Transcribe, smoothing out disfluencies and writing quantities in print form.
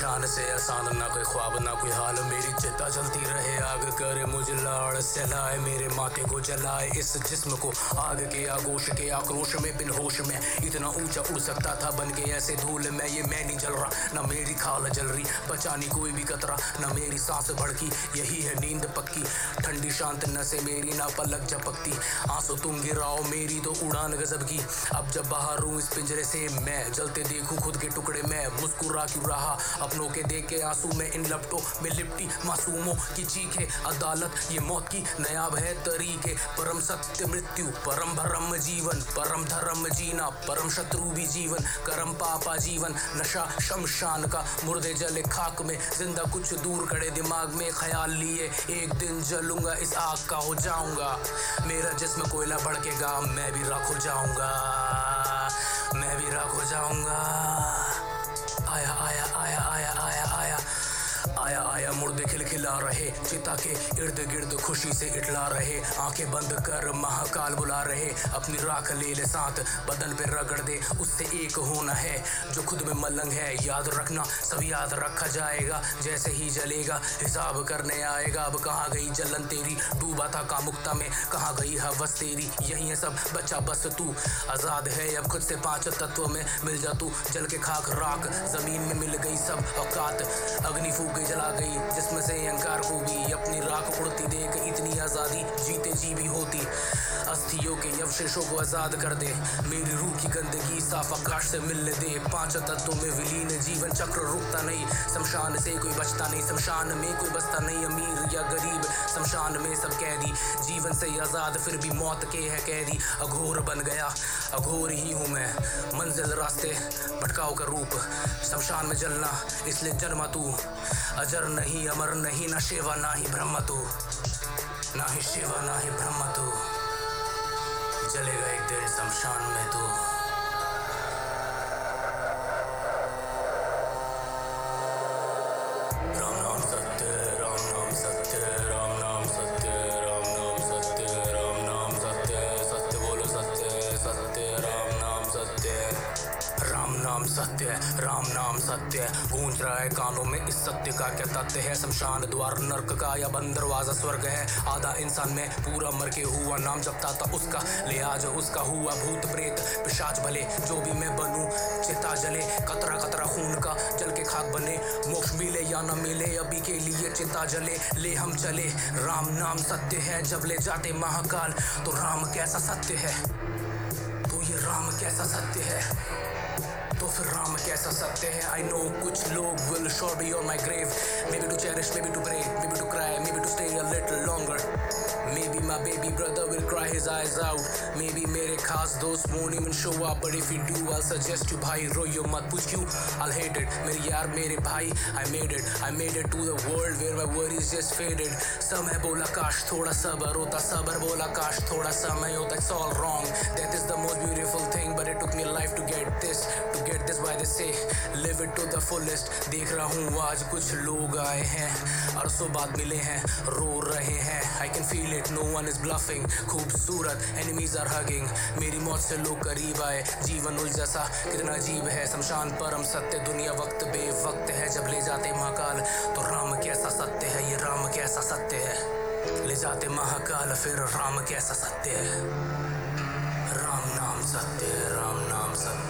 शमशान से आसान ना कोई ख्वाब ना कोई हाल, मेरी चिता जलती रहे आग करे मुझे लाड़ सहलाए, मेरे माथे को जलाए इस जिस्म को आग के आगोश के आक्रोश में बिन होश में इतना ऊंचा उड़ सकता था बन के ऐसे धूल में, ये मैं नहीं जल रहा ना मेरी खाल जल रही, बचा नहीं कोई भी कतरा ना मेरी सांस भड़की, यही है नींद पक्की ठंडी शांत नसें मेरी ना पलक झपकती, आंसू तुम गिराओ मेरी तो उड़ान गजब की, अब जब बाहर हूँ इस पिंजरे से मैं जलते देखूं खुद के टुकड़े में मुस्कुरा क्यों रहा अपनों के देख के आंसू में इन लपटों में लिपटी मासूमों की चीखे अदालत ये मौत की नयाब है तरीके, परम सत्य मृत्यु परम भरम जीवन परम धर्म जीना परम शत्रु भी जीवन करम पापा जीवन नशा शमशान का मुर्दे जले खाक में जिंदा कुछ दूर खड़े दिमाग में ख्याल लिए एक दिन जलूंगा इस आग का हो जाऊंगा, मेरा जिस्म कोयला भड़केगा मैं भी राख हो जाऊंगा, मैं भी राख हो जाऊंगा। आया आया आया आया आया आया आया आया मुर्दे खिलखिला रहे चिता के इर्द गिर्द खुशी से इटला रहे, आंखें बंद कर महाकाल बुला रहे अपनी राख ले ले साथ बदन पे रगड़ दे उससे एक होना है जो खुद में मलंग है, याद रखना सब याद रखा जाएगा जैसे ही जलेगा हिसाब करने आएगा, अब कहाँ गई जलन तेरी डूबा था कामुकता में कहाँ गई हवस तेरी, यही है सब बच्चा बस तू आजाद है अब खुद से पांच तत्व में मिल जा तू जल के खाक राख जमीन में मिल गई सब औकात अग्नि फूक गई जला गई जिसमें से अहंकार को भी अपनी राख उड़ती देख इतनी आजादी जीते जी भी होती, अस्थियों के अवशेषों को आजाद कर दे मेरी रूह की गंदगी साफ आकाश से मिलने दे, पांच तत्वों में विलीन जीवन चक्र रुकता नहीं, शमशान से कोई बचता नहीं शमशान में कोई बसता नहीं अमीर या गरीब शमशान में सब कैदी जीवन से आजाद फिर भी मौत के है कैदी, अघोर बन गया अघोर ही हूँ मैं मंजिल रास्ते भटकाव का रूप शमशान में जलना इसलिए जन्मा तू अजर नहीं अमर नहीं ना शिवा ना ही ब्रह्म तू ना ही शिवा ना ही ब्रह्म तू जलेगा एक दिन शमशान में तू। राम नाम सत्य राम नाम सत्य राम नाम सत्य राम नाम सत्य राम नाम सत्य सत्य बोलो सत्य सत्य राम नाम सत्य राम नाम सत्य राम नाम सत्य गूंज रहा है कानों में इस सत्य का क्या तथ्य है, शमशान द्वार नर्क का या बंद दरवाजा स्वर्ग है, आधा इंसान में पूरा मर के हुआ नाम जपता था उसका लिहाज उसका हुआ भूत प्रेत पिशाच भले जो भी मैं बनूं चिता जले कतरा कतरा खून का जल के खाक बने, मोक्ष मिले या न मिले अभी के लिए चिता जले ले हम चले, राम नाम सत्य है जब ले जाते महाकाल तो राम कैसा सत्य है, तो ये राम कैसा सत्य है, तो फिर राम कैसा सत्य है। I know कुछ लोग will sure be on my grave, maybe to cherish, maybe to pray, maybe to cry, maybe to stay a little longer, maybe my baby brother will cry his eyes out, maybe मेरे खास दोस्त won't even show up, but if you do I'll suggest you भाई रोइयो मत पूछ क्यों I'll hate it मेरे यार मेरे भाई I made it to the world where my worries just faded, समय बोला काश थोड़ा सबर होता सबर बोला काश थोड़ा समय होता, it's all wrong, death is the most beautiful thing but it took me life to get this why they say live it to the fullest, देख रहा हूँ आज कुछ लोग आए हैं अरसों बाद मिले हैं रो रहे हैं, I can feel it no one is bluffing, खूबसूरत enemies are hugging, मेरी मौत से लोग करीब आए जीवन उल जैसा कितना अजीब है, शमशान परम सत्य दुनिया वक्त बेवक्त है जब ले जाते महाकाल तो राम कैसा सत्य है, ये राम कैसा सत्य है, ले जाते महाकाल फिर राम कैसा सत्य है, राम नाम सत्य राम नाम सत्य।